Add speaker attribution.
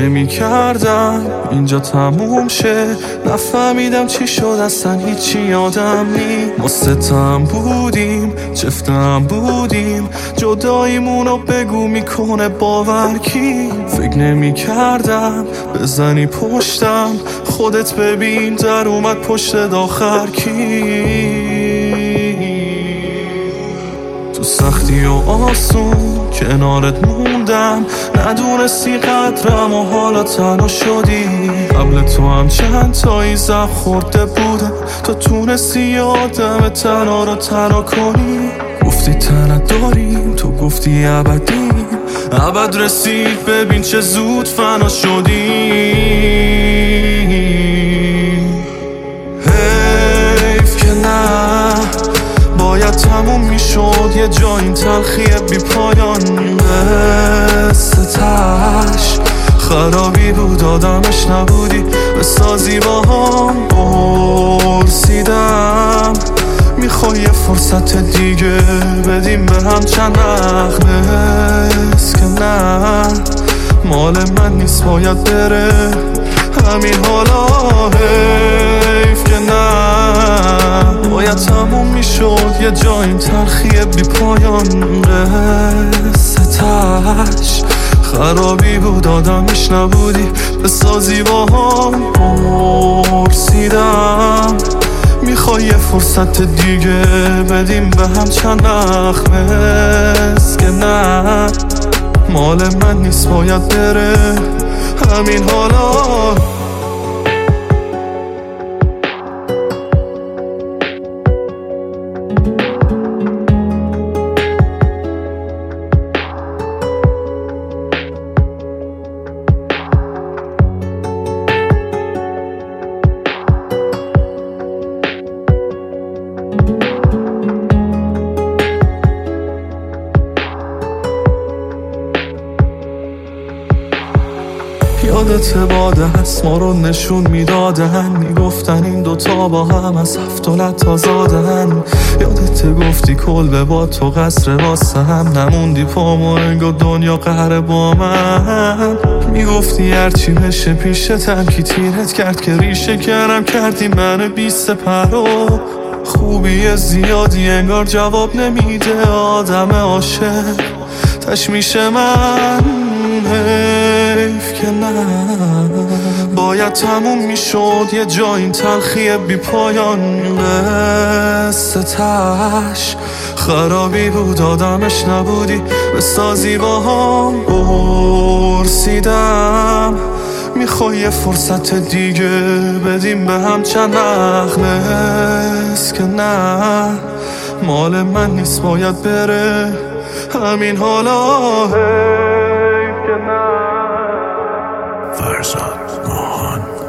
Speaker 1: نمی کردم اینجا تموم شه، نفهمیدم چی شد اصلا هیچی یادم نی. ما ستم بودیم چفتم بودیم، جداییمونو بگو میکنه باور کی. فکر نمی کردم بزنی پشتم، خودت ببین در اومد پشت داخر کی. تو سختی و آسون کنارت موندم، ندونستی قدرم و حالا تنها شدی. قبل تو هم چند تایی زخم خورده بودم، تو تونستی آدم تنها رو تنها کنی. گفتی تنت داریم، تو گفتی ابدیم، ابد رسید ببین چه زود فنا شدی. حیف که نه باید تموم میشد یه جا این تلخی بی پایان. قصتش خرابی بود آدمش نبودی، بسازی با هم برسیدم. میخوای یه فرصت دیگه بدیم به هم چند نخنست که نه مال من نیست باید بره همین حالا. حیف که نه باید تموم میشد یه جا این تلخی بی پایان. قصتش خرابی بود آدمش نبودی، بسازی با هم پرسیدم. میخوای یه فرصت دیگه بدیم به هم چند نخمست که نه مال من نیست باید بره همین حالا. یادت باده هست ما رو نشون میدادن، میگفتن این دوتا با هم از هفتولت آزادن. یادت گفتی کلبه با تو قصر واسه هم، نموندی پامو انگار دنیا قهر با من. میگفتی هرچی بشه پیشتم کی تیرت کرد که ریشه کردم کردی من بیست پرو. خوبی زیادی انگار جواب نمیده آدم عاشق تشمیش من. حیف که نه باید تموم میشد یه جا این تلخی بی پایان. قصتش خرابی بود آدمش نبودی، بسازی با هم برسیدم. میخوای یه فرصت دیگه بدیم به هم چند نخنست که نه مال من نیست باید بره همین حالا.
Speaker 2: فرزاد ماهان